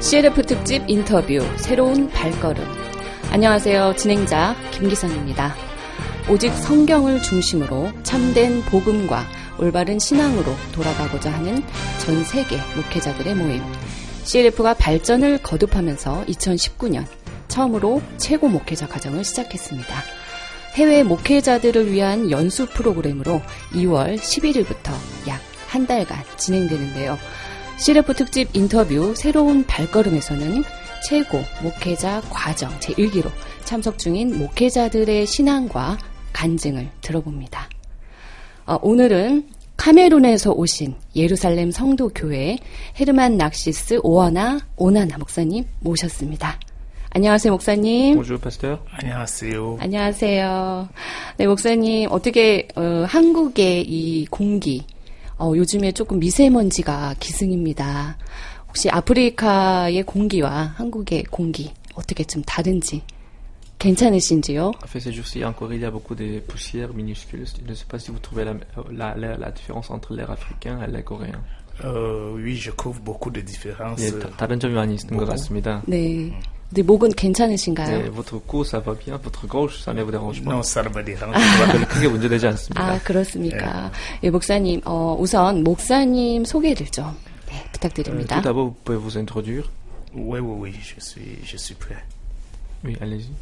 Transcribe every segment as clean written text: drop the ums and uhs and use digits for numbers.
CLF 특집 인터뷰 새로운 발걸음. 안녕하세요. 진행자 김기선입니다. 오직 성경을 중심으로 참된 복음과 올바른 신앙으로 돌아가고자 하는 전 세계 목회자들의 모임. CLF가 발전을 거듭하면서 2019년 처음으로 최고 목회자 과정을 시작했습니다. 해외 목회자들을 위한 연수 프로그램으로 2월 11일부터 약 한 달간 진행되는데요. CLF 특집 인터뷰 새로운 발걸음에서는 최고 목회자 과정 제1기로 참석 중인 목회자들의 신앙과 간증을 들어봅니다. 오늘은 카메룬에서 오신 예루살렘 성도교회 헤르만 낙시스 오나나 목사님 모셨습니다. 안녕하세요, 목사님. Bonjour, pasteur. 안녕하세요. 안녕하세요. 네, 목사님, 어떻게 한국의 이 공기, 요즘에 조금 미세먼지가 기승입니다. 혹시 아프리카의 공기와 한국의 공기 어떻게 좀 다른지 괜찮으신지요? En fait, ces jours-ci, encore il y a beaucoup de poussières minuscules. Je ne sais pas si vous trouvez la différence entre l'air africain et l'air coréen. Oui, je trouve beaucoup de différences. 예, 다른 점이 많이 있는 것 같습니다. 네. 근데 목은 괜찮으신가요? 네, votre cou, ça va bien. Votre gorge, ça ne vous dérange pas. Non, ça ne me dérange 별로 크게 문제되지 않습니다. 아, 그렇습니까? 예, 목사님, 우선 목사님 소개를 좀 부탁드립니다. Tout d'abord, vous pouvez vous introduire. Oui, je suis prêt. Oui, allez-y.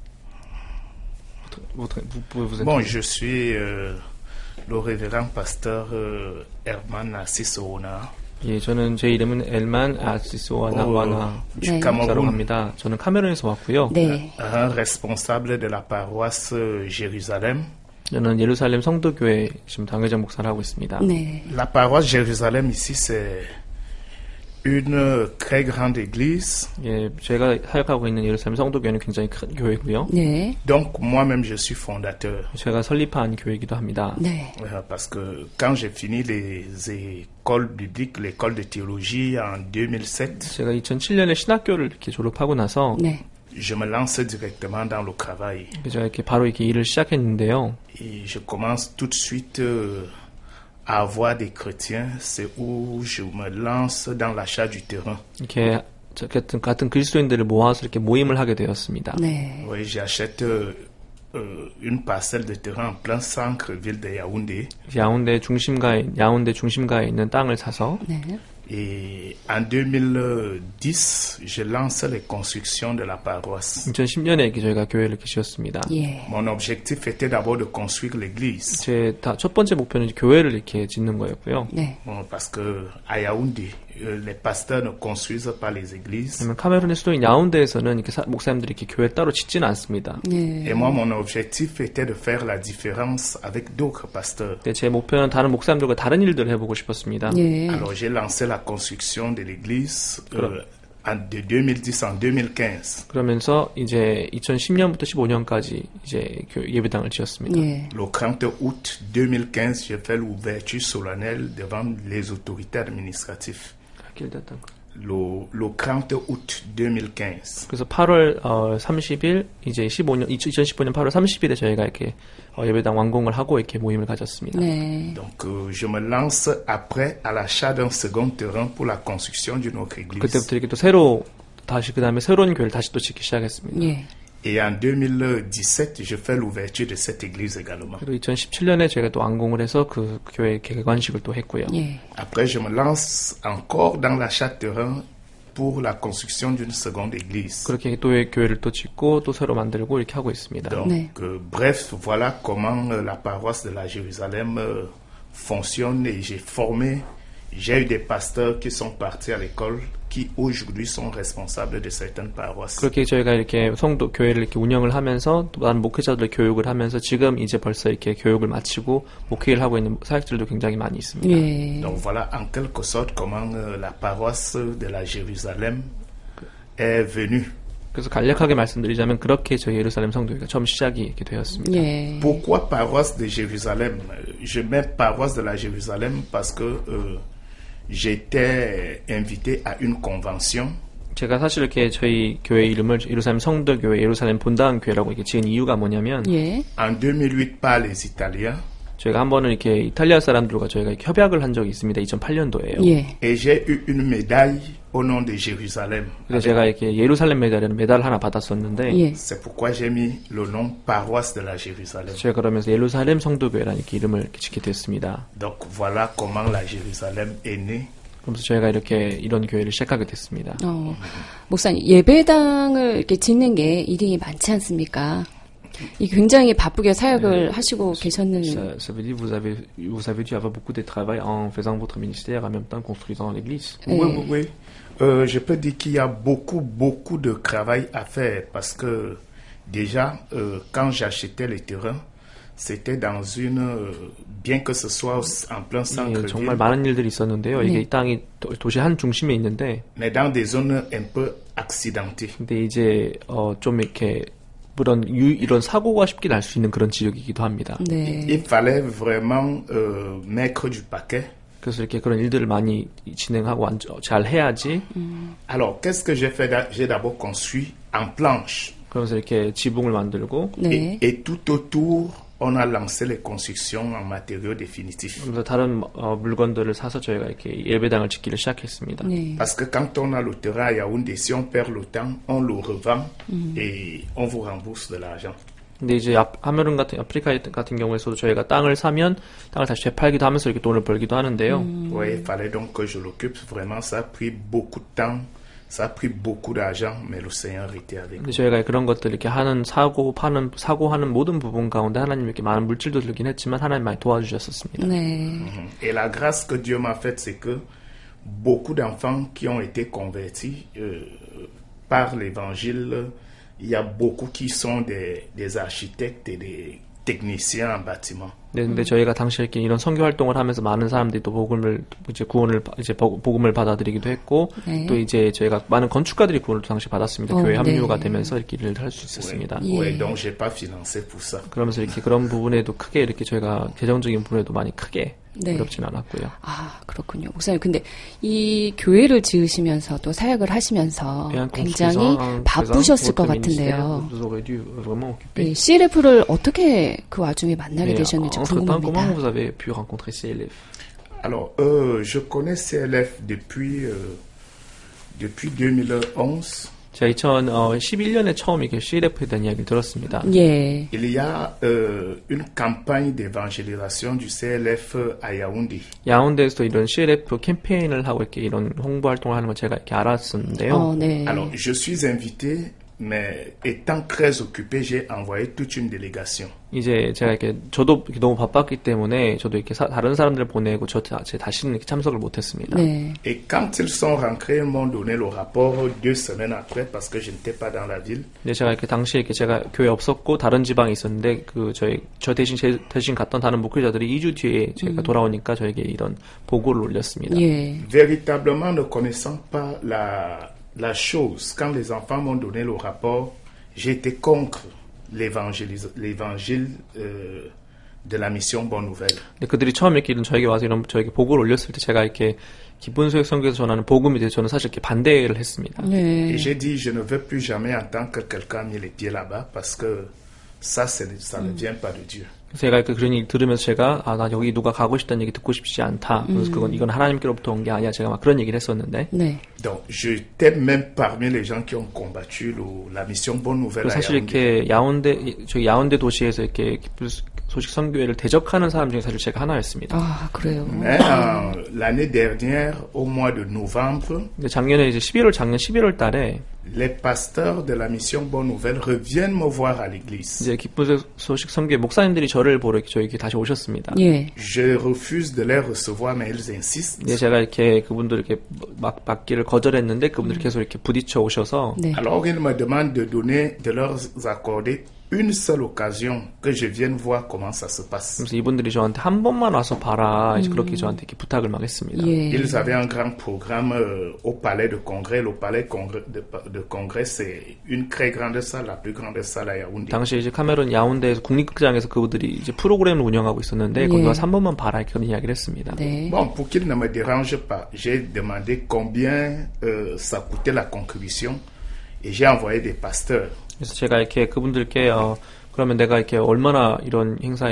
Vous pouvez vous introduire. Bon, je suis le révérend pasteur Herman Assis Oona. 예, 저는 제 이름은 엘만 아시스와나 du 네. 사라고 Cameroun, 합니다. 저는 카메룬에서 왔고요. 네. responsable de la paroisse Jérusalem. 저는 예루살렘 성도교회 지금 당회장 목사를 하고 있습니다. 네. La paroisse Jérusalem ici, c'est une très grande église. 예, 제가 사역하고 있는 예루살렘 성도교회는 굉장히 큰 교회고요. 네. Donc, moi-même, je suis fondateur. 제가 설립한 교회이기도 합니다. 네. Parce que quand j'ai fini les écoles bibliques, l'école de théologie en 2007, 제가 2007년에 신학교를 이렇게 졸업하고 나서 네. je me lance directement dans le travail. 제가 이렇게 바로 이렇게 일을 시작했는데요. Et je commence tout de suite à avoir des chrétiens. C'est où je me lance dans l'achat du terrain. 이렇게 같은 그리스도인들을 모아서 이렇게 모임을 하게 되었습니다. 네. Oui, j'achète une parcelle de terrain en plein centre-ville de Yaoundé. 야운데 중심가에 있는 땅을 사서 네. Et en 2010, je lance les constructions de la paroisse. 2010년에 저희가 교회를 이렇게 지었습니다. 예. Mon objectif était d'abord de construire l'église. 제 첫 번째 목표는 교회를 이렇게 짓는 거였고요. 네. Bon, parce que à Yaoundé, les pasteurs ne construisent pas les églises. 왜냐면 카메룬의 수도인 야운데에서는 이렇게 목사님들이 이렇게 교회 따로 짓지는 않습니다. 네. Et moi, mon objectif était de faire la différence avec d'autres pasteurs. 근데 제 목표는 다른 목사님들과 다른 일들을 해보고 싶었습니다. 예. Alors, j'ai lancé la construction de l'église de 2010 en 2015. 그러면서 이제 2010년부터 15년까지 이제 예배당을 지었습니다. 예. Le 30 août 2015, j'ai fait l'ouverture solennelle devant les autorités administratives. Le 30 août 2015. 그래서 8월 30일 이제 2015년 8월 30일에 저희가 이렇게 예배당 완공을 하고 이렇게 모임을 가졌습니다. 네. Donc, je me lance après à l'achat d'un second terrain pour la construction d'une autre église. 그때부터 이렇게 또 그 다음에 새로운 교회를 다시 또 짓기 시작했습니다. 예. Et en 2017, je fais l'ouverture de cette église également. 그리고 2017년에 저희가 또 완공을 해서 그 교회 개관식을 또 했고요. 예. Après, je me lance encore dans l'achat de terrain pour la construction d'une seconde église. 그렇게 또 교회를 또 짓고 또 새로 만들고 이렇게 하고 있습니다. Donc, 네. bref, voilà comment la paroisse de la Jérusalem fonctionne et j'ai eu des pasteurs qui sont partis à l'école qui aujourd'hui sont responsables de certaines paroisses. 그렇게 저희가 이렇게 성도 교회를 이렇게 운영을 하면서 또 다른 목회자들 교육을 하면서 지금 이제 벌써 이렇게 교육을 마치고 목회를 하고 있는 사역들도 굉장히 많이 있습니다. 예. Donc voilà en quelque sorte comment la paroisse de la Jérusalem est venue. 그래서 간략하게 말씀드리자면 그렇게 저희 예루살렘 성도회가 처음 시작이 이렇게 되었습니다. 예. Pourquoi paroisse de Jérusalem? Je mets paroisse de la Jérusalem parce que j'étais invité à une convention. 제가 사실 이렇게 저희 교회 이름을 예루살렘 성도교회 예루살렘 본당 교회라고 이렇게 지은 이유가 뭐냐면 예. En 2008 par les Italiens. 저희가 한 번은 이렇게 이탈리아 사람들과 저희가 이렇게 협약을 한 적이 있습니다. 2008년도에요. 예. Et j'ai eu une médaille au nom de Jérusalem. 그래서 제가 이렇게 예루살렘 메달이라는 메달을 하나 받았었는데 예. C'est pourquoi j'ai mis le nom paroisse de la Jérusalem. 제가 그러면서 예루살렘 성도교회라는 이렇게 이름을 이렇게 짓게 됐습니다. Donc voilà comment la Jérusalem est née. 그러면서 저희가 이렇게 이런 교회를 시작하게 됐습니다. 목사님, 예배당을 이렇게 짓는 게 일이 많지 않습니까? 이 굉장히 바쁘게 사역을 하시고 계셨는. Ça veut dire vous avez dû avoir beaucoup de travail en faisant votre ministère en même temps construisant l'église. Oui. Je peux dire qu'il y a beaucoup de travail à faire parce que déjà, quand j'achetais les terrains, c'était dans bien que ce soit en plein centre-ville, 정말 많은 일들이 있었는데요. 이게 이 땅이 도시 한 중심에 있는데, mais dans des zones un peu accidentées. 근데 이제 좀 이렇게 이런 사고가 쉽게 날 수 있는 그런 지역이기도 합니다. 네. Il fallait vraiment mettre du paquet. 그래서 이렇게 그런 일들을 많이 진행하고 잘 해야지. Alors, qu'est-ce que j'ai fait? J'ai d'abord construit en planche. 그러면서 이렇게 지붕을 만들고, 네. Et tout autour, on a lancé les constructions en matériaux définitifs. 그래서 다른 물건들을 사서 저희가 이렇게 예배당을 짓기를 시작했습니다. 네. Parce que quand on a le terrain à Yaoundé, si on perd le temps, on le revend et on vous rembourse de l'argent. 근데 이제 카메룬 아프리카 같은 경우에서도 저희가 땅을 사면 땅을 다시 되팔기도 하면서 이렇게 돈을 벌기도 하는데요. Oui, il fallait donc que je l'occupe. Vraiment, ça a pris beaucoup de temps. Ça a pris beaucoup d'argent, mais le Seigneur était avec 근데 nous. 저희가 그런 것들 이렇게 사고하는 모든 부분 가운데 하나님 이렇게 많은 물질도 들긴 했지만 하나님 많이 도와주셨었습니다. 네. Et la grâce que Dieu m'a faite, c'est que beaucoup d'enfants qui ont été convertis par l'évangile, il y a beaucoup qui sont des architectes et des techniciens en bâtiment. 네, 근데 저희가 당시 이렇게 이런 선교 활동을 하면서 많은 사람들이 또 복음을 받아들이기도 했고, 네. 또 이제 저희가 많은 건축가들이 구원을 당시 받았습니다. 교회 합류가 네. 되면서 이렇게 일을 할 수 있었습니다. Oui, donc j'ai pas financé pour ça. 그러면서 이렇게 그런 부분에도 크게 이렇게 저희가 재정적인 부분에도 많이 크게 네. 어렵진 않았고요. 아, 그렇군요. 목사님, 근데 이 교회를 지으시면서 또 사역을 하시면서 굉장히 바쁘셨을 것 같은데요. 네, CLF를 어떻게 그 와중에 만나게 되셨는지 Entre-temps, comment 궁금합니다. vous avez pu rencontrer CLF? Alors, je connais CLF depuis 2011. 제가 2011년에 처음 이렇게 CLF에 대한 이야기를 들었습니다. 예. Il y a une campagne d'évangélisation du CLF à Yaoundé. 야운데에서 이런 CLF 캠페인을 하고 이렇게 이런 홍보 활동을 하는 걸 제가 이렇게 알았었는데요. 네. Alors, je suis invité, mais étant très occupé, j'ai envoyé toute une délégation. 이제 제가 이렇게 저도 이렇게 너무 바빴기 때문에 저도 이렇게 다른 사람들 보내고 제 다시는 이렇게 참석을 못했습니다. 네. Et quand ils sont rentrés, ils m'ont donné le rapport 2 semaines après parce que je n'étais pas dans la ville. 근데 제가 이렇게 당시에 이렇게 제가 교회 없었고 다른 지방에 있었는데 저 대신 갔던 다른 목회자들이 2주 뒤에 제가 돌아오니까 저에게 이런 보고를 올렸습니다. 예. Véritablement ne connaissant pas la chose, quand les enfants m'ont donné le rapport, j'étais contre l'évangile de la mission Bonne Nouvelle. 근데 그들이 처음 이렇게 저에게 와서 저에게 보고를 올렸을 때 제가 이렇게 기쁜 소식 선교에서 전하는 복음에 대해서 저는 사실 이렇게 반대를 했습니다. 네. Et j'ai dit, je ne veux plus jamais entendre que quelqu'un a mis les pieds là-bas parce que ça ne vient pas de Dieu. 제가 그런 얘기 들으면서 제가 나 여기 누가 가고 싶다는 얘기 듣고 싶지 않다. 그래서 이건 하나님께로부터 온 게 아니야. 제가 막 그런 얘기를 했었는데. 네. Donc, j'étais même parmi les gens qui ont combattu la mission Bonne Nouvelle à 사실 Yaoundé. 이렇게 저희 야운데 도시에서 이렇게 기쁜 소식 선교회를 대적하는 사람 중에 사실 제가 하나였습니다. 아, 그래요. Mais l'année dernière, au mois de novembre, 근데 작년 11월 달에 les pasteurs de la mission Bonne Nouvelle reviennent me voir à l'église. 이제 기쁜 소식 선교회 목사님들이 저를 보러 저에게 다시 오셨습니다. 예. Je refuse de les recevoir, mais ils insistent. 이제 제가 이렇게 그분들 이렇게 받기를 거절했는데 그분들이 계속 이렇게 부딪혀 오셔서 네. Alors ils me demandent de leur accorder une seule occasion que je vienne voir comment ça se passe. 그래서 이분들이 저한테 한 번만 와서 봐라. 이제 그렇게 저한테 이렇게 부탁을 막 했습니다. 예. Ils avaient un grand programme au palais de congrès. Le palais de congrès, c'est une très grande salle, la plus grande salle à Yaoundé. 당시 이제 카메룬 야운데에서 국립극장에서 그분들이 이제 프로그램을 운영하고 있었는데 거기 와서 한 번만 봐라 이렇게 그런 이야기를 했습니다. 네. Bon, pour qu'il ne me dérange pas, j'ai demandé combien ça coûtait la contribution et j'ai envoyé des pasteurs. 그래서 제가 이렇게 그분들께 그러면 내가 이렇게 얼마나 이런 행사에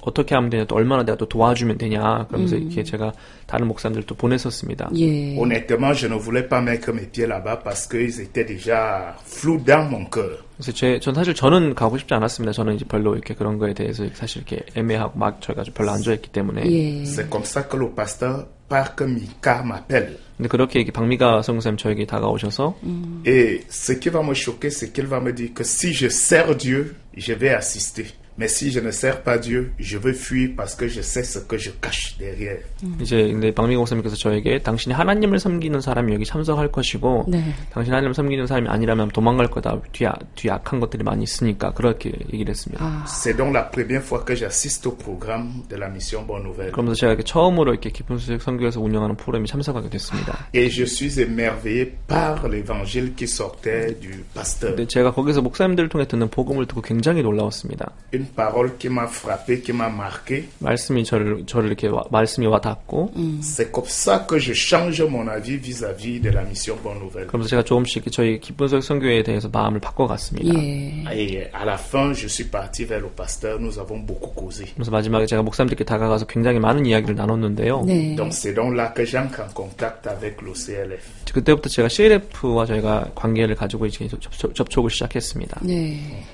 어떻게 하면 되냐, 또 얼마나 내가 또 도와주면 되냐, 그러면서 이렇게 제가 다른 목사님들도 보냈었습니다. 예. Honnêtement, je ne voulais pas mettre mes pieds là-bas parce qu'ils étaient déjà flous dans mon cœur. 그래서 전 사실 저는 가고 싶지 않았습니다. 저는 이제 별로 이렇게 그런 거에 대해서 사실 이렇게 애매하고 막 저희가 별로 안 좋아했기 때문에. 예. C'est comme ça que le pasteur Park Mika m'appelle. 근데 그렇게 이렇게 박미가 선생님 저에게 다가오셔서. Et ce qui va me choquer, c'est qu'il va me dire que si je sers Dieu, je vais assister. Mais si je ne sers pas Dieu, je veux fuir parce que je sais ce que je cache derrière. 이제 근데 박미가 목사님께서 저에게 당신이 하나님을 섬기는 사람이 여기 참석할 것이고, 네. 당신이 하나님을 섬기는 사람이 아니라면 도망갈 거다. 뒤에 악한 것들이 많이 있으니까 그렇게 얘기를 했습니다. 아. C'est donc la première fois que j'assiste au programme de la mission Bonne Nouvelle. 그러면서 제가 이렇게 처음으로 이렇게 기쁜 소식 선교에서 운영하는 프로그램에 참석하게 됐습니다. Et je suis émerveillé par l'évangile qui sortait du pasteur. 근데 제가 거기서 목사님들을 통해 듣는 복음을 듣고 굉장히 놀라웠습니다. Une parole qui m'a frappé, qui m'a marqué. 말씀이 저를 이렇게 말씀이 와 닿고. C'est comme ça que je change mon avis vis-à-vis de la mission Bonne Nouvelle. 그러면서 제가 조금씩 저희 기쁜 소식 선교에 대해서 마음을 바꿔갔습니다. 예. Et à la fin, je suis parti vers le pasteur. Nous avons beaucoup causé. 그래서 마지막에 제가 목사님들께 다가가서 굉장히 많은 이야기를 나눴는데요. 네. Donc c'est donc là que j'entre en contact avec l'OCLF. 그때부터 제가 CLF와 저희가 관계를 가지고 이제 접촉을 시작했습니다. 네.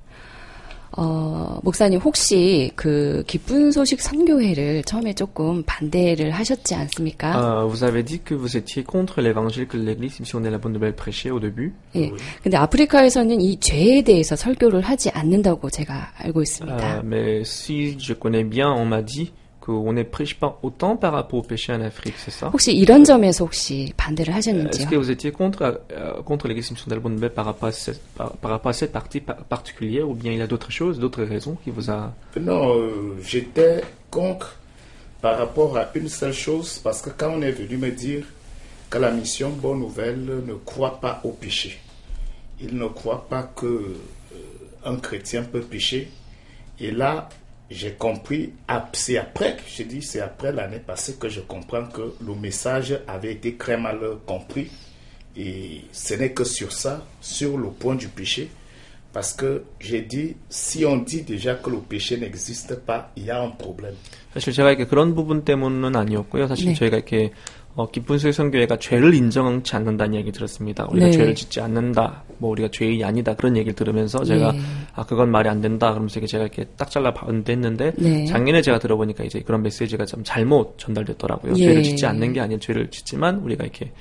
목사님 혹시 그 기쁜 소식 선교회를 처음에 조금 반대를 하셨지 않습니까? Vous avez dit que vous étiez contre l'évangile que l'église missionnelle la bonne nouvelle prêchait au début. 예. 근데 아프리카에서는 이 죄에 대해서 설교를 하지 않는다고 제가 알고 있습니다. Mais si je connais bien, on m'a dit qu'on ne prêche pas autant par rapport au péché en Afrique, c'est ça? 혹시 이런 점에서 혹시 반대를 하셨는지요? Est-ce que vous étiez contre l'église missionnelle bonne nouvelle par rapport à cette partie particulière, ou bien il y a d'autres choses, d'autres raisons qui vous a... Non, j'étais contre par rapport à une seule chose, parce que quand on est venu me dire que la mission Bonne Nouvelle ne croit pas au péché, il ne croit pas que un chrétien peut pécher, et là, j'ai compris, c'est après l'année passée que je comprends que le message avait été très mal compris. Et ce n'est que sur ça, sur le point du péché, parce que j'ai dit, si on dit déjà que le péché n'existe pas, il y a un problème. 사실 제가 이렇게 그런 부분 때문은 아니었고요. 사실 네. 저희가 이렇게 기쁜 소식 선교회가 죄를 인정치 않는다는 얘기 들었습니다. 우리가 네. 죄를 짓지 않는다, 우리가 죄인이 아니다 그런 얘기를 들으면서 제가 네. 그건 말이 안 된다 그러면서 제가 이렇게 딱 잘라 반대했는데 네. 작년에 제가 들어보니까 이제 그런 메시지가 좀 잘못 전달됐더라고요. 예. 죄를 짓지 않는 게 아니라 죄를 짓지만 우리가 이렇게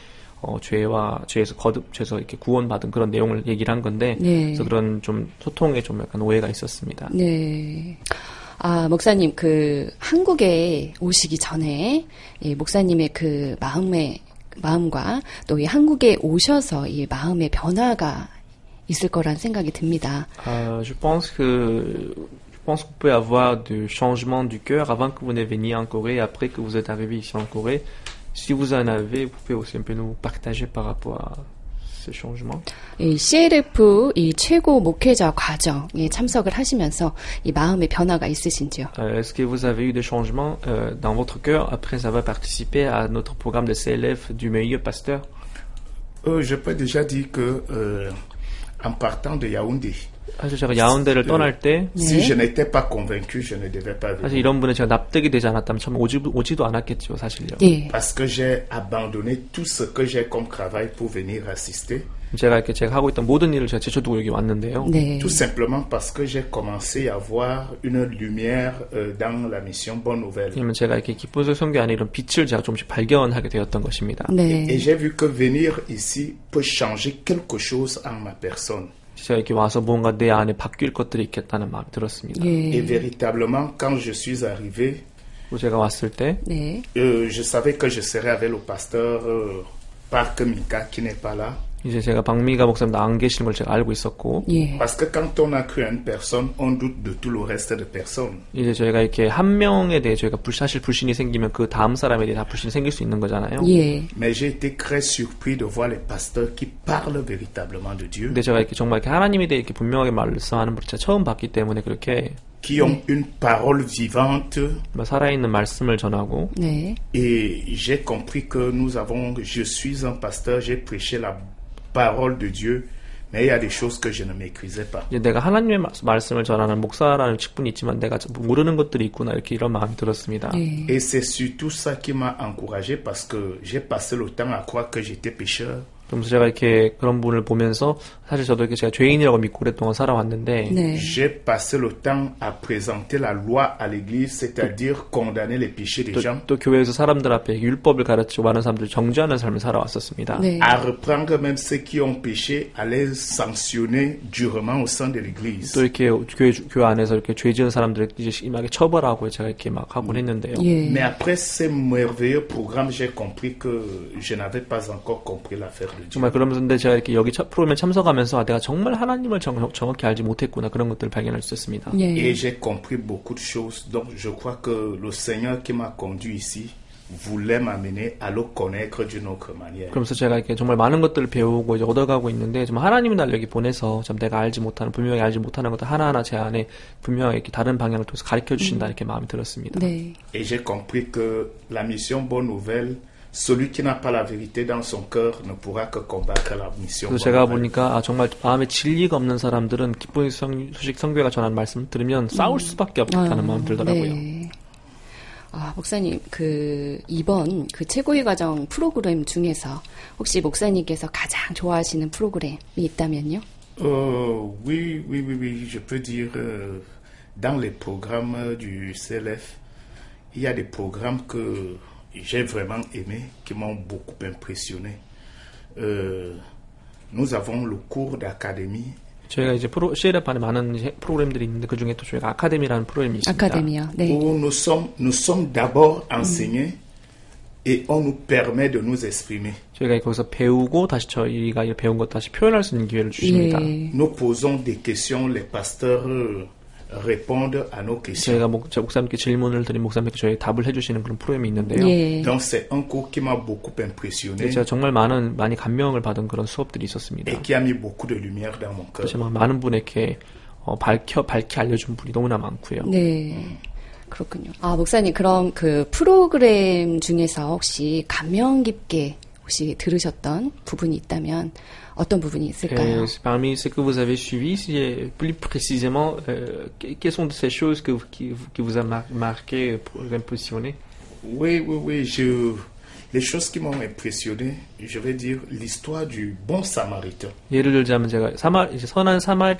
죄에서 이렇게 구원받은 그런 내용을 얘기를 한 건데 네. 그래서 그런 좀 소통에 좀 약간 오해가 있었습니다. 네. 목사님, 한국에 오시기 전에, 이 목사님의 그 마음과 또 이 한국에 오셔서 이 마음의 변화가 있을 거란 생각이 듭니다. Je pense que vous pouvez avoir du changement du cœur avant que vous ne veniez en Corée et après que vous êtes arrivé ici en Corée. Si vous en avez, vous pouvez aussi un peu nous partager par rapport à ce changement. 이 CLF 이 최고 목회자 과정에 참석을 하시면서 이 마음의 변화가 있으신지요? Est-ce que vous avez eu des changements dans votre cœur après avoir participé à notre programme de CLF du meilleur pasteur? Je peux déjà dire que en partant de Yaoundé, 사실 제가 야운데를 떠날 때 si je n'étais pas convaincu, je ne devais pas venir. 사실 이런 분에 제가 납득이 되지 않았다면 참 오지도 않았겠죠, 사실요. 예. Parce que j'ai abandonné tout ce que j'ai comme travail pour venir assister. 제가 하고 있던 모든 일을 제가 제쳐두고 여기 왔는데요. 네. Tout simplement parce que j'ai commencé à voir une lumière dans la mission Bonne Nouvelle. 왜냐면 제가 이렇게 기쁜 소식 선교 안에 이런 빛을 제가 조금씩 발견하게 되었던 것입니다. 네. Et j'ai vu que venir ici peut changer quelque chose en ma personne. 제가 이렇게 와서 뭔가 내 안에 바뀔 것들이 있겠다는 마음이 들었습니다. 예. Et véritablement, quand je suis arrivé, 제가 왔을 때 네. je savais que je serais avec le pasteur Park Mika qui n'est pas là. 이제 제가 박미가 목사님 안 계시는 걸 제가 알고 있었고, 예. Parce que quand on a cru à une personne, on doute de tout le reste de personnes. 이제 저희가 이렇게 한 명에 대해 저희가 사실 불신이 생기면 그 다음 사람에 대해 다 불신이 생길 수 있는 거잖아요. 예. Mais j'ai été très surpris de voir les pasteurs qui parlent véritablement de Dieu, 근데 제가 이렇게 정말 이렇게 하나님에 대해 이렇게 분명하게 말씀하는 분을 제가 처음 봤기 때문에 그렇게 qui ont une parole vivante. 살아있는 말씀을 전하고, 네. Et j'ai compris que je suis un pasteur, j'ai prêché la parole de Dieu, Mais il y a des choses que je ne maîtrisais pas. 내가 하나님의 말씀을 전하는 목사라는 직분이 있지만 내가 모르는 것들이 있구나 이렇게 이런 마음이 들었습니다. Et c'est surtout ça qui m'a encouragé parce que j'ai passé le temps à croire que j'étais pécheur. 그러면서 제가 이렇게 그런 분을 보면서 사실 저도 이렇게 제가 죄인이라고 믿고 오랫동안 살아왔는데 j'ai passé le temps à présenter la loi à l'église, c'est-à-dire condamner les péchés des gens. 또 교회에서 사람들 앞에 율법을 가르치고 많은 사람들을 정죄하는 삶을 살아왔었습니다. À reprendre même ceux qui ont péché, à les sanctionner durement au sein de l'église. 또 이렇게 교회 안에서 이렇게 죄 지은 사람들을 이제 심하게 처벌하고 제가 이렇게 막 하곤 했는데요. Mais après ces merveilleux programmes, j'ai compris que je n'avais pas encore compris l'affaire de Dieu. 정말 그러면서 근데 제가 이렇게 여기 프로그램에 참석하면서 내가 정말 하나님을 정확히 알지 못했구나 그런 것들을 발견할 수 있었습니다. Et j'ai compris beaucoup de choses. Donc je crois que le Seigneur qui m'a conduit ici voulait m'amener à le connaître d'une autre manière. 그러면서 제가 이렇게 정말 많은 것들을 배우고 이제 얻어가고 있는데 정말 하나님이 날 여기 보내서 좀 내가 분명히 알지 못하는 것들 하나하나 제 안에 분명히 이렇게 다른 방향을 통해서 가르쳐 주신다 이렇게 마음이 들었습니다. Et j'ai compris que la mission Bonne Nouvelle, celui qui n'a pas la vérité dans son cœur ne pourra que combattre la mission. 그래서 제가 보니까 정말 마음에 진리가 없는 사람들은 기쁜 소식 선교회가 전하는 말씀을 들으면 싸울 수밖에 없다는 마음이 들더라고요. 네. 목사님, 이번 최고의 과정 프로그램 중에서 혹시 목사님께서 가장 좋아하시는 프로그램이 있다면요? Oui, je peux dire dans les programmes du CLF, il y a des programmes que j'ai vraiment aimé, qui m'ont beaucoup impressionné. Nous avons le cours d'académie. 저희가 이제 CLF 안에 많은 프로그램들이 있는데 그 중에 또 저희가 아카데미라는 프로그램이 있습니다. 아카데미요. 네. Où nous sommes d'abord enseignés et on nous permet de nous exprimer. 저희가 거기서 배우고 다시 저희가 배운 것 다시 표현할 수 있는 기회를 주십니다. Nous posons des questions, les pasteurs répondent à nos questions. 제가 목사님께 질문을 드린 목사님께 저희 답을 해주시는 그런 프로그램이 있는데요. Donc c'est un cours qui m'a beaucoup impressionné. 제가 정말 많이 감명을 받은 그런 수업들이 있었습니다. Et qui a mis beaucoup de lumière dans mon cœur. 정말 많은 분에게 밝게 알려준 분이 너무나 많고요. 네. 그렇군요. 목사님, 그럼 그 프로그램 중에서 혹시 감명 깊게 혹시 들으셨던 부분이 있다면 어떤 부분이 있을까요? Parmi ce que vous avez suivi, plus précisément, quelles sont ces choses qui vous a marqué, impressionné? Oui, les choses qui m'ont impressionné, je vais dire l'histoire du bon samaritain. 예를 들자면 제가 선한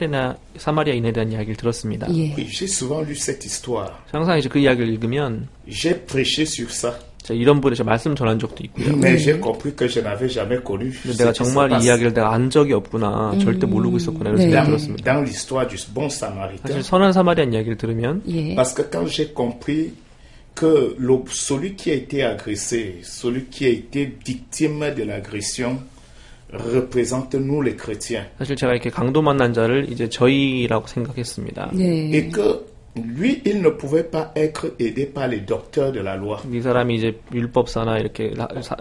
사마리아인에 대한 이야기를 들었습니다. Oui, j'ai souvent lu cette histoire. 항상 이제 그 이야기를 읽으면 j'ai prêché sur ça. 이런 분에 말씀 전한 적도 있고요. Mais j'ai compris que je n'avais jamais connu. 내가 정말 이 이야기를 내가 안 적이 없구나, 절대 모르고 있었구나 이런 생각이 들었습니다. Dans l'histoire du bon samaritain. 사실 선한 사마리아인 이야기를 들으면, parce que quand j'ai compris que celui qui a été agressé, celui qui a été victime de l'agression, représente nous les chrétiens. 사실 제가 이렇게 강도 만난 자를 이제 저희라고 생각했습니다. Et que lui, il ne pouvait pas être aidé par les docteurs de la loi. 이 사람이 이제 율법사나 이렇게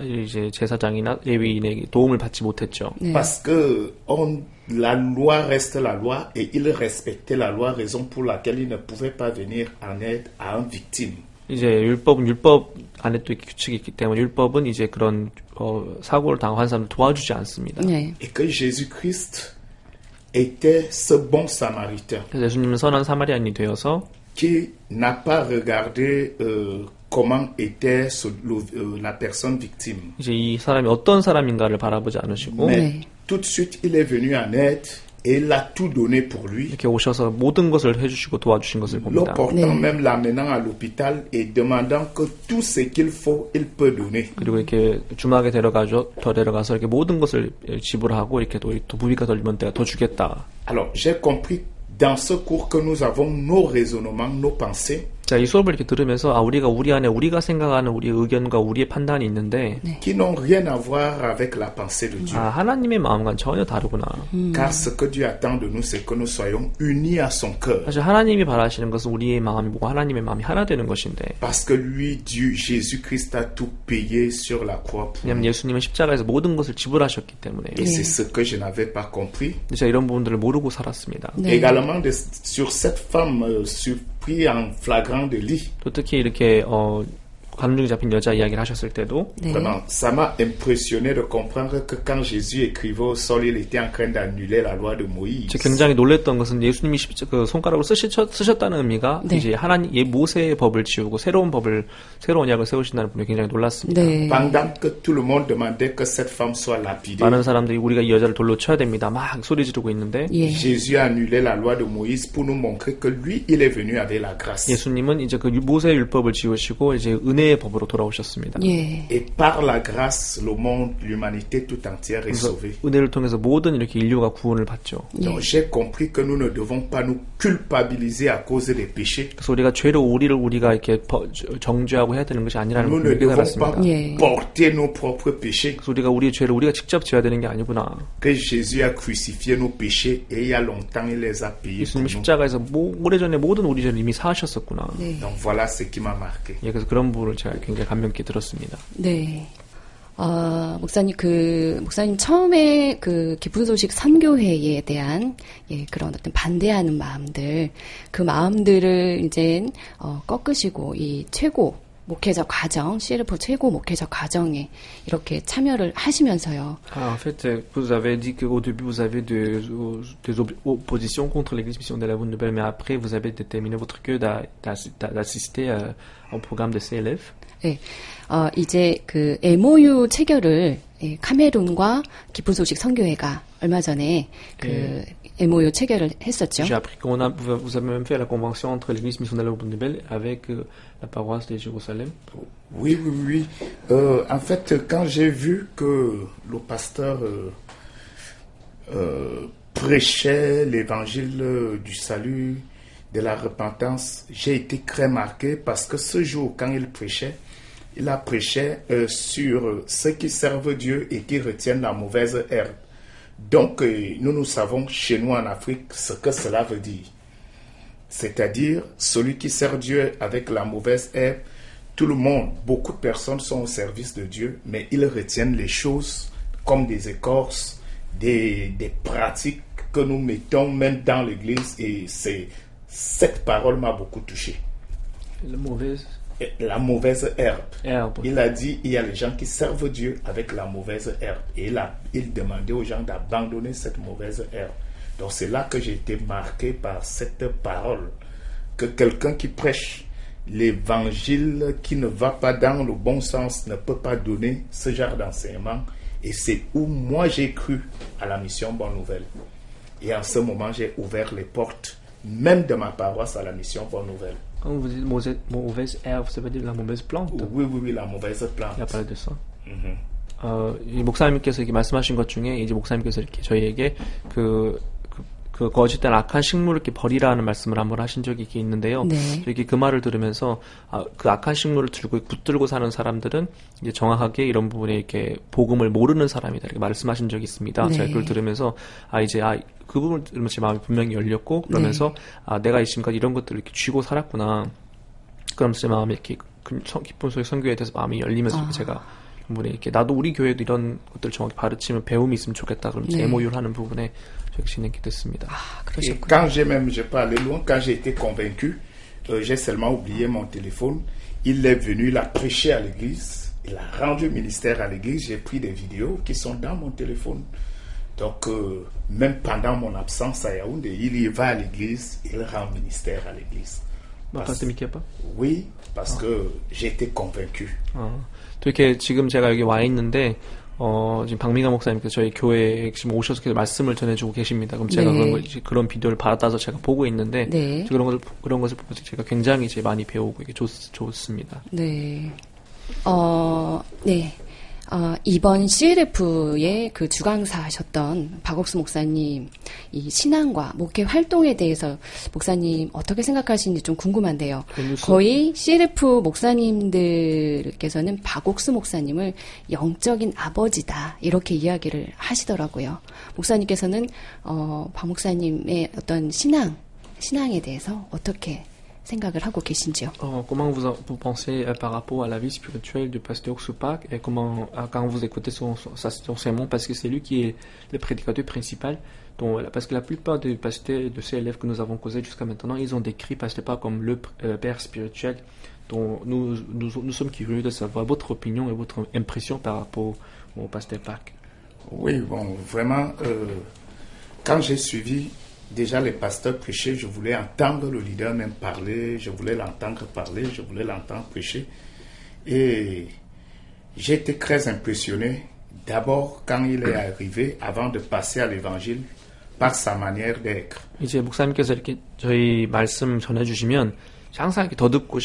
이제 제사장이나 레위인에게 도움을 받지 못했죠. Parce que la loi reste la loi et il respectait la loi, raison pour laquelle il ne pouvait pas venir en aide à une victime. 이제 율법 안에 또 규칙이 있기 때문에 율법은 이제 그런 사고를 당한 사람을 도와주지 않습니다. Et que Jésus-Christ était ce bon samaritain. 예수님은 선한 사마리아인이 되어서 qui n'a pas regardé comment était la personne victime. 이제 이 사람이 어떤 사람인가를 바라보지 않으시고 mais tout de suite il est venu en aide et il a tout donné pour lui. 이렇게 오셔서 모든 것을 해주시고 도와주신 것을 봅니다. Le portant même l'amenant à l'hôpital et demandant que tout ce qu'il faut il peut donner. 그리고 이렇게 주막에 데려가서 이렇게 모든 것을 지불하고 이렇게 또 부비가 돌리면 내가 더 주겠다. Alors j'ai compris dans ce cours que nous avons nos raisonnements, nos pensées. 자, 이 수업을 이렇게 들으면서 우리 안에 우리가 생각하는 우리의 의견과 우리의 판단이 있는데 qui n'ont rien à voir avec la pensée de Dieu. 하나님의 마음과는 전혀 다르구나. Car ce que Dieu attend de nous, c'est que nous soyons unis à son cœur. 사실 하나님이 바라시는 것은 우리의 마음이 뭐고 하나님의 마음이 하나 되는 것인데. Parce que lui, Dieu, Jésus-Christ a tout payé sur la croix pour nous. 왜냐하면 예수님은 십자가에서 모든 것을 지불하셨기 때문에. Et c'est ce que je n'avais pas compris. 제가 이런 부분들을 모르고 살았습니다. Également sur cette femme surpris en flagrant délit. 또 특히 이렇게 관중이 잡힌 여자 이야기를 하셨을 때도 Vraiment, ça m'a impressionné de comprendre que quand Jésus écrivait au sol, il était en train d'annuler la loi de Moïse. 굉장히 놀랬던 것은 예수님이 그 손가락으로 쓰셨다는 의미가 이제 하나님 모세의 법을 지우고 새로운 언약을 세우신다는 분이 굉장히 놀랐습니다. Pendant que tout le monde demandait que cette femme soit lapidée. 많은 사람들이 우리가 이 여자를 돌로 쳐야 됩니다. 막 소리 지르고 있는데 Jésus a annulé la loi de Moïse pour nous montrer que lui, il est venu avec la grâce. 예수님은 이제 그 모세의 율법을 지우시고 이제 은혜의 법으로 돌아오셨습니다. Et par la grâce, le monde, l'humanité tout entière est sauvée. 은혜를 통해서 모든 이렇게 인류가 구원을 받죠. Donc j'ai compris que nous ne devons pas nous culpabiliser à cause des péchés. 그래서 우리가 죄로 우리가 이렇게 정죄하고 해야 되는 것이 아니라는 Nous 걸 ne devons 깨달았습니다. pas porter nos propres péchés. 그래서 우리가 우리의 죄를 우리가 직접 지어야 되는 게 아니구나. Que Jésus a crucifié nos péchés et il y a longtemps il les a payés pour 예수님 nous. 십자가에서 오래전에 모든 우리 죄를 이미 사하셨었구나. Donc voilà ce qui m'a marqué. 그래서 그런 부분을 제가 굉장히 감명 깊게 들었습니다. 네. 목사님 처음에 그 기쁜 소식 선교회에 대한 그런 어떤 반대하는 마음들, 그 마음들을 이제 꺾으시고 이 최고 목회자 과정, CLF 최고 목회자 과정에 이렇게 참여를 하시면서요. En fait, vous avez dit qu'au début vous avez des oppositions contre l'Église Mission de la Bonne Nouvelle, mais après vous avez déterminé votre cœur d'assister au programme de CLF. 네, 이제 그 MOU 체결을 카메룬과 기쁜 소식 선교회가 얼마 전에 그 MOU 체결을 했었죠. J'ai appris qu'on vous avez même fait la convention entre l'Église Mission de la Bonne Nouvelle avec la paroisse de Jérusalem. Oui. En fait, quand j'ai vu que le pasteur prêchait l'évangile du salut, de la repentance, j'ai été très marqué parce que ce jour, quand il prêchait, il a prêché sur ceux qui servent Dieu et qui retiennent la mauvaise herbe. Donc, nous savons chez nous en Afrique ce que cela veut dire. C'est-à-dire, celui qui sert Dieu avec la mauvaise herbe, tout le monde, beaucoup de personnes sont au service de Dieu, mais ils retiennent les choses comme des écorces, des pratiques que nous mettons même dans l'église, et cette parole m'a beaucoup touché. La mauvaise herbe. Il a dit, il y a les gens qui servent Dieu avec la mauvaise herbe. Et il demandait aux gens d'abandonner cette mauvaise herbe. Donc c'est là que j'ai été marqué par cette parole. Que quelqu'un qui prêche l'évangile qui ne va pas dans le bon sens ne peut pas donner ce genre d'enseignement. Et c'est où moi j'ai cru à la mission Bonne Nouvelle. Et en ce moment, j'ai ouvert les portes, même de ma paroisse, à la mission Bonne Nouvelle. Quand vous dites mauvaise herbe, ça veut dire la mauvaise plante? Oui, la mauvaise plante. Il a parlé de ça. 이 목사님께서 이렇게 말씀하신 것 중에 이제 목사님께서 이렇게 저희에게 그 거짓된 악한 식물을 이렇게 버리라는 말씀을 한번 하신 적이 있는데요. 이렇게 그 말을 들으면서 그 악한 식물을 들고 붙들고 사는 사람들은 이제 정확하게 이런 부분에 이렇게 복음을 모르는 사람이다 이렇게 말씀하신 적이 있습니다. 제가 그걸 들으면서 그 부분을 들으면서 제 마음이 분명히 열렸고 그러면서 내가 지금까지 이런 것들을 이렇게 쥐고 살았구나. 그러면서 제 마음이 이렇게 기쁜 소식 선교에 대해서 마음이 열리면서 제가 부분에 이렇게 나도 우리 교회도 이런 것들 정확히 가르치면 배움이 있으면 좋겠다. 그러면서 MOU를 하는 부분에 진행이 됐습니다. Et quand j'ai pas allé loin, quand j'ai été convaincu, j'ai seulement oublié mon téléphone. Il est venu, il a prêché à l'église, il a rendu ministère à l'église. J'ai pris des vidéos qui sont dans mon téléphone. Donc, même pendant mon absence à Yaoundé, il y va à l'église, il rend ministère à l'église. Oui, parce que j'ai été convaincu. 또 이렇게 지금 제가 여기 와 있는데 지금 박민가 목사님께서 저희 교회에 지금 오셔서 계속 말씀을 전해주고 계십니다. 그럼 제가 그런 비디오를 받아서 제가 보고 있는데 그런 것을 보면서 제가 굉장히 이제 많이 배우고 이게 좋습니다. 네. 이번 CLF의 그 주강사 하셨던 박옥수 목사님, 이 신앙과 목회 활동에 대해서 목사님 어떻게 생각하시는지 좀 궁금한데요. 거의 CLF 목사님들께서는 박옥수 목사님을 영적인 아버지다, 이렇게 이야기를 하시더라고요. 목사님께서는, 박 목사님의 어떤 신앙에 대해서 어떻게 생각을 하고 계신지요? Comment vous pensez par rapport à la vie spirituelle du pasteur Soupak et comment quand vous écoutez son sermon, parce que c'est lui qui est le prédicateur principal, donc, parce que la plupart des pasteurs de CLF que nous avons causé jusqu'à maintenant, ils ont décrit pasteur Soupak comme le père spirituel dont nous sommes curieux de savoir votre opinion et votre impression par rapport au pasteur Park. Oui, bon, vraiment, quand j'ai suivi déjà les pasteurs prêcher, je voulais entendre le leader même parler, je voulais l'entendre parler, je voulais l'entendre prêcher. Et j'ai été très impressionné, d'abord quand il est arrivé, avant de passer à l'évangile, par sa manière d'être. 이제 목사님께서 이렇게 저희 말씀 전해주시면 항상 이렇게 더 듣고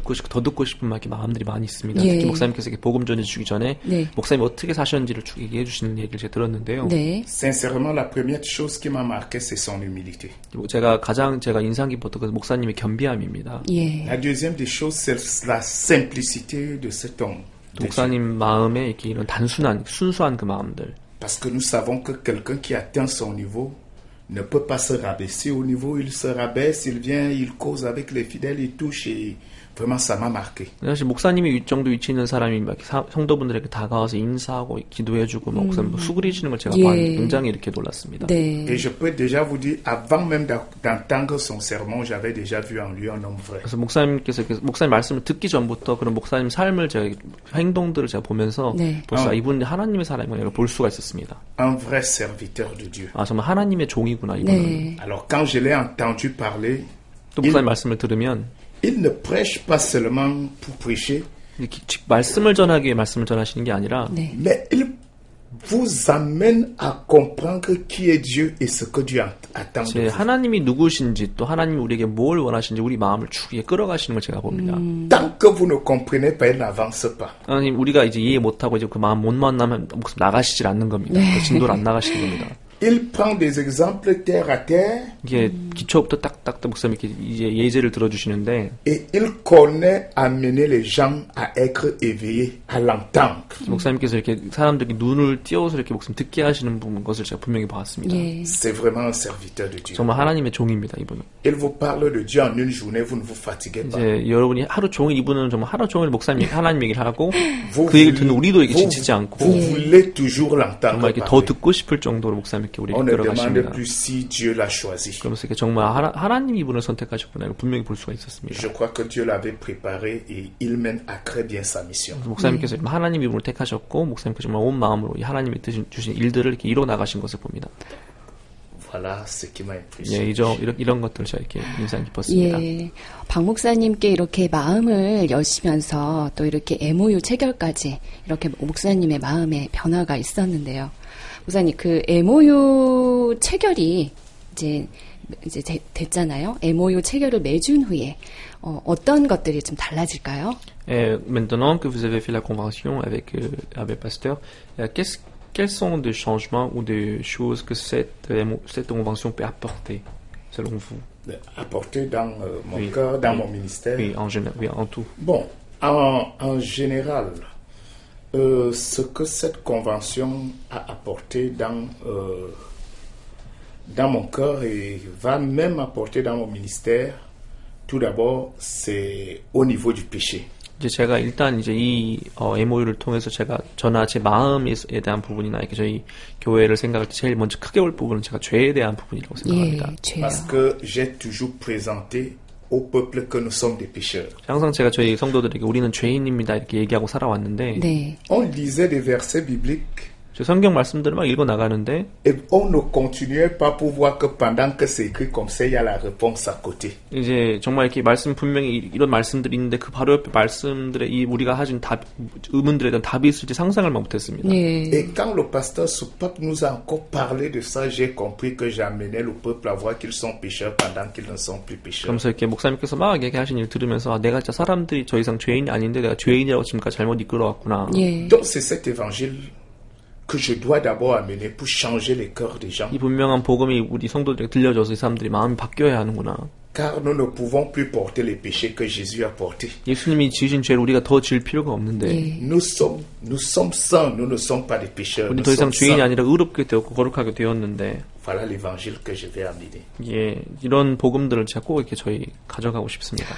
싶은 막 이렇게 마음들이 많이 있습니다. 예. 특히 목사님께서 이렇게 복음 전해주시기 전에 네. 목사님이 어떻게 사셨는지를 쭉 얘기해 주시는 얘기를 제가 들었는데요. 네. Sincèrement, la première chose qui m'a marqué, c'est son humilité. 제가 인상 깊었던 건 목사님의 겸비함입니다. 예. La deuxième des choses, c'est la simplicité de cet homme. 목사님 마음에 이렇게 이런 순수한 그 마음들. Parce que nous savons que quelqu'un qui atteint son niveau ne peut pas se rabaisser au niveau, il se rabaisse, il vient, il cause avec les fidèles, il touche et vraiment ça m'a marqué. 사실 목사님이 이 정도 위치 있는 사람이 막 성도분들에게 다가와서 인사하고 기도해주고 목사님 수그리시는 걸 제가 봤는데 굉장히 이렇게 놀랐습니다. 네. Et je peux déjà vous dire, avant même d'entendre son sermon, j'avais déjà vu en lui un homme vrai. 그래서 목사님 말씀을 듣기 전부터 그런 목사님 삶을 제가 행동들을 제가 보면서 네. 벌써 이분이 하나님의 사람이구나 볼 수가 있었습니다. Un vrai serviteur de Dieu. 아 정말 하나님의 종이구나 이분은. 네. Alors quand je l'ai entendu parler, 또 목사님 말씀을 들으면 il ne prêche pas seulement pour prêcher, 말씀을 전하기 위해 말씀을 전하시는 게 아니라 네. mais il vous amène à comprendre qui est Dieu et ce que Dieu attend de vous. 하나님이 누구신지 또 하나님이 우리에게 뭘 원하시는지 우리 마음을 추기에 끌어가시는 걸 제가 봅니다. Tant que vous ne comprenez pas, il n'avance pas. 하나님 우리가 이제 이해 못하고 이제 그 마음 못 만나면 목숨 나가시질 않는 겁니다. 네. 그 진도를 안 나가시는 겁니다. Il prend des exemples terre à terre. 이게 기초부터 딱딱 목사님 이렇게 이제 예제를 들어주시는데 Et il connaît amener les gens à être éveillés, à l'entendre. 목사님께서 이렇게 사람들이 눈을 띄워서 이렇게 목사님 듣게 하시는 것을 제가 분명히 봤습니다. 예. C'est vraiment un serviteur de Dieu. 정말 하나님의 종입니다, 이분은. Il vous parle de Dieu en une journée, vous ne vous fatiguez pas. 이제 여러분이 하루 종일 이분은 정말 하루 종일 목사님 하나님 얘기를 하고 그 얘기를 듣는 우리도 이게 지치지 않고 vous voulez toujours l'entendre. 정말 이렇게 더 듣고 싶을 정도로 목사님께 우리를 On ne demande 끌어가십니다. plus si Dieu l'a choisi. 그러면서 이렇게 정말 하나님 이분을 선택하셨구나 이걸 분명히 볼 수가 있었습니다. Je crois que Dieu l'avait préparé et il mène à très bien sa mission. 목사님께서 하나님 이분을 택하셨고 목사님께서 정말 온 마음으로 하나님이 주신 일들을 이렇게 이뤄 나가신 것을 봅니다. Voilà ce qui m'a impressionné. 예, 이런 것들 제가 이렇게 인상 깊었습니다. 예. 박 목사님께 이렇게 마음을 여시면서 또 이렇게 MOU 체결까지 이렇게 목사님의 마음에 변화가 있었는데요. 목사님, 그 MOU 체결이 이제 됐잖아요. MOU 체결을 맺은 후에 어떤 것들이 좀 달라질까요? Maintenant que vous avez fait la convention avec Pasteur, quels sont des changements ou des choses que cette convention peut apporter, selon vous? Apporter dans mon cœur, dans mon ministère. Oui, en tout. Bon, en général, ce que cette convention a apporté dans mon cœur et va même apporter dans mon ministère, tout d'abord, c'est au niveau du péché. 이제 제가 일단 이제 이 MOU를 통해서 제가 제 마음에 대한 부분이나 이렇게 저희 교회를 생각할 때 제일 먼저 크게 올 부분은 제가 죄에 대한 부분이라고 생각합니다. 예, 죄요. Parce que j'ai toujours présenté au peuple que nous sommes des pécheurs. 항상 제가 저희 성도들에게 우리는 죄인입니다 이렇게 얘기하고 살아왔는데, 네. On lisait des versets bibliques. 저 성경 말씀들을 막 읽어 나가는데, Et on ne continuait pas pour voir que pendant que c'est écrit comme ça, il y a la réponse à côté. 이제 정말 이렇게 말씀 분명히 이런 말씀들이 있는데 그 바로 옆에 말씀들에 이 우리가 하신 의문들에 대한 답이 있을지 상상을 못했습니다. 네. Et quand le pasteur Soupape nous a encore parlé de ça, j'ai compris que j'amenais le peuple à voir qu'ils sont pécheurs pendant qu'ils ne sont plus pécheurs. 그러면서 이렇게 목사님께서 막 얘기하신 일 들으면서 내가 진짜 사람들이 더 이상 죄인이 아닌데 내가 죄인이라고 지금까지 잘못 이끌어왔구나. 예. Donc c'est cet évangile que je dois d'abord amener pour changer les cœurs des gens. 이 분명한 복음이 우리 성도들에게 들려줘서 이 사람들이 마음이 바뀌어야 하는구나. Car nous ne pouvons plus porter les péchés que Jésus a portés. 예수님이 지으신 죄를 우리가 더 질 필요가 없는데. 예. Nous sommes saints, nous ne sommes pas des pécheurs. 우리 Nous 더 이상 sommes 죄인이 saints. 아니라 의롭게 되었고 거룩하게 되었는데. Voilà l'évangile que je vais amener. 예, 이런 복음들을 제가 꼭 이렇게 저희 가져가고 싶습니다.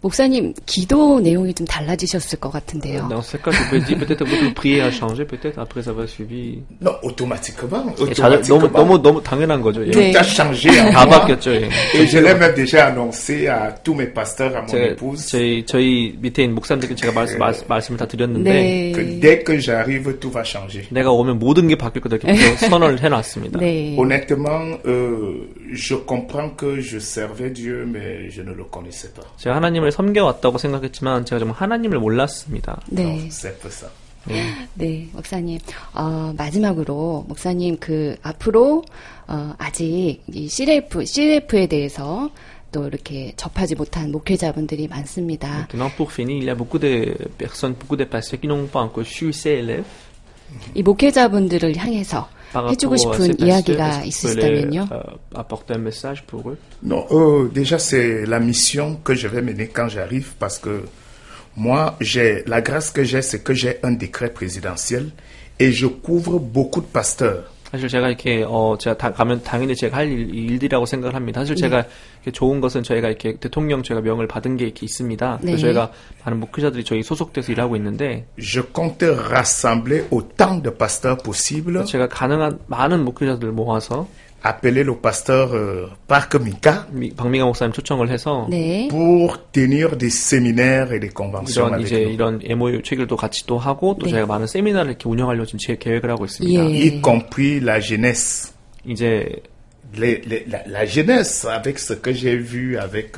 목사님 기도 내용이 좀 달라지셨을 것 같은데요. Dans ce cas, je peux dire peut-être votre prière a changé peut-être après avoir suivi. Non, automatiquement. 너무 당연한 거죠. Tout a changé. 다 바뀌었죠. Et je l'ai même déjà annoncé à tous mes pasteurs, à mon épouse. 저희 밑에 있는 목사님들께 제가 말씀을 다 드렸는데 que dès que j'arrive, tout va changer. 내가 오면 모든 게 바뀔 거다 이렇게 선언을 해놨습니다. Honnêtement, je comprends que je servais Dieu, mais je ne le connaissais pas. 제가 하나님을 섬겨왔다고 생각했지만 제가 좀 하나님을 몰랐습니다. 네. 네, 목사님. 마지막으로 목사님 앞으로 아직 이 CRF에 대해서 또 이렇게 접하지 못한 목회자분들이 많습니다. Maintenant, pour finir, il y a beaucoup de personnes, beaucoup de pasteurs qui n'ont pas encore su CLF. 이 목회자분들을 향해서 해주고 싶은 이야기가 있으시다면요? Apporter un message pour eux. Non, déjà c'est la mission que je vais mener quand j'arrive parce que moi, la grâce que j'ai, c'est que j'ai un décret présidentiel et je couvre beaucoup de pasteurs. 사실 제가 이렇게 제가 가면 당연히 제가 할 일들이라고 생각을 합니다. 사실 제가 좋은 것은 저희가 이렇게 대통령 제가 명을 받은 게 이렇게 있습니다. 그래서 저희가 많은 목회자들이 저희 소속돼서 일하고 있는데 Je compte rassembler autant de pasteurs possible. 제가 가능한 많은 목회자들을 모아서 appeler le pasteur Park Mika 박미가 목사님 초청을 해서 pour tenir des séminaires et des conventions avec nous. 이런 MOU 체결도 같이 또 하고 또 저희가 많은 세미나를 이렇게 운영하려고 지금 제 계획을 하고 있습니다. Y compris la jeunesse. 이제 la jeunesse avec ce que j'ai vu avec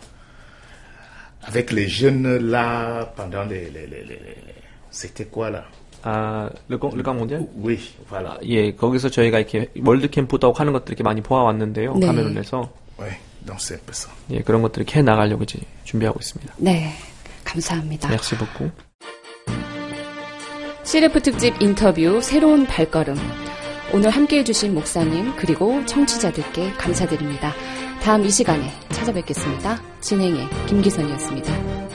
les jeunes là pendant les c'était quoi là? Le camp mondial? Oui, voilà. 예, 거기서 저희가 이렇게 월드 캠프도 하는 것들 이렇게 많이 보아왔는데요. 카메룬에서. Oui, donc c'est ça. 예, 그런 것들을 이렇게 해 나가려고 이제 준비하고 있습니다. 네, 감사합니다. Merci beaucoup. CRF 특집 인터뷰 새로운 발걸음. 오늘 함께해 주신 목사님 그리고 청취자들께 감사드립니다. 다음 이 시간에 찾아뵙겠습니다. 진행의 김기선이었습니다.